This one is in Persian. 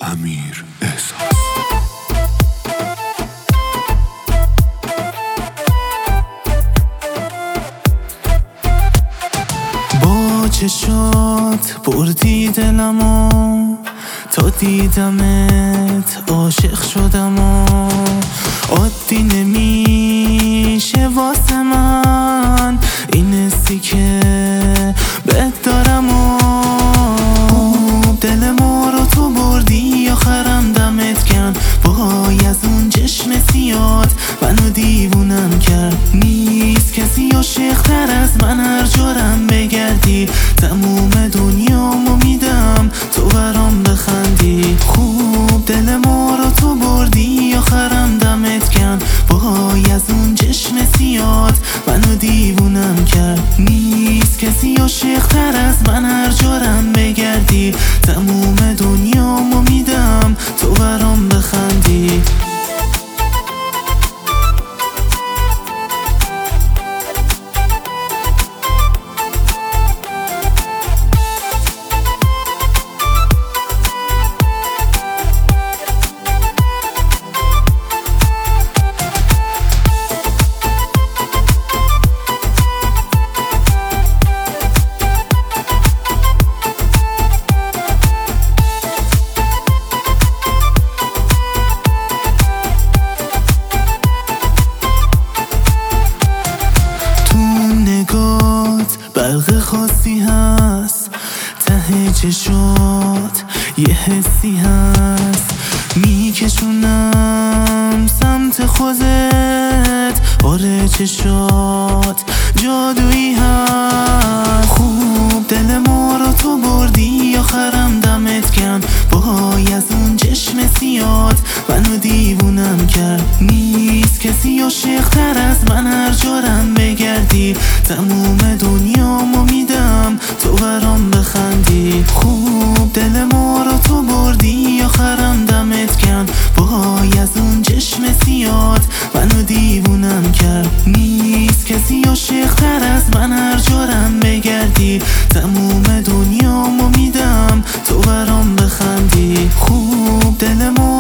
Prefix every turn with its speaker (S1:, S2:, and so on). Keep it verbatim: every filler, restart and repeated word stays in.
S1: امیر احساس.
S2: با چشات بردی دلمو، تا دیدمت عاشق شدم و عادی نمیشه واسه من این حسی که بهت دارم و دل ما رو تو بردی، آخرم دمت گرم. وای از اون چشم سیاد منو دیوونم کرد. نیست کسی عاشق‌تر از من، هر جارم بگردی تموم دنیامو میدم تو برام بخندی. خوب دل ما رو تو بردی، آخرم دمت گرم. وای از اون چشم سیاد منو دیوونم کرد. نیست کسی عاشق‌تر از من، هر جارم بگردی تموم دنیامو میدم تو برام بخندی. برق خاصی هست ته چشات، یه حسی هست میکشونم سمت خودت. آره چشات جادویی هست. خوب دل ما رو تو بردی، آخرم دمت گرم. وای از اون چشم سیاد منو دیوونم کرد. نیست کسی عاشق‌تر از من، هر جارم بگردی تموم دنیامو میدم تو برام بخندی. خوب دل ما رو تو بردی، آخرم دمت گرم. وای از اون چشم سیاد منو دیوونم کرد. نیست کسی عاشق‌تر از من، هر جارم بگردی تموم دنیامو میدم تو برام بخندی. خوب دل ما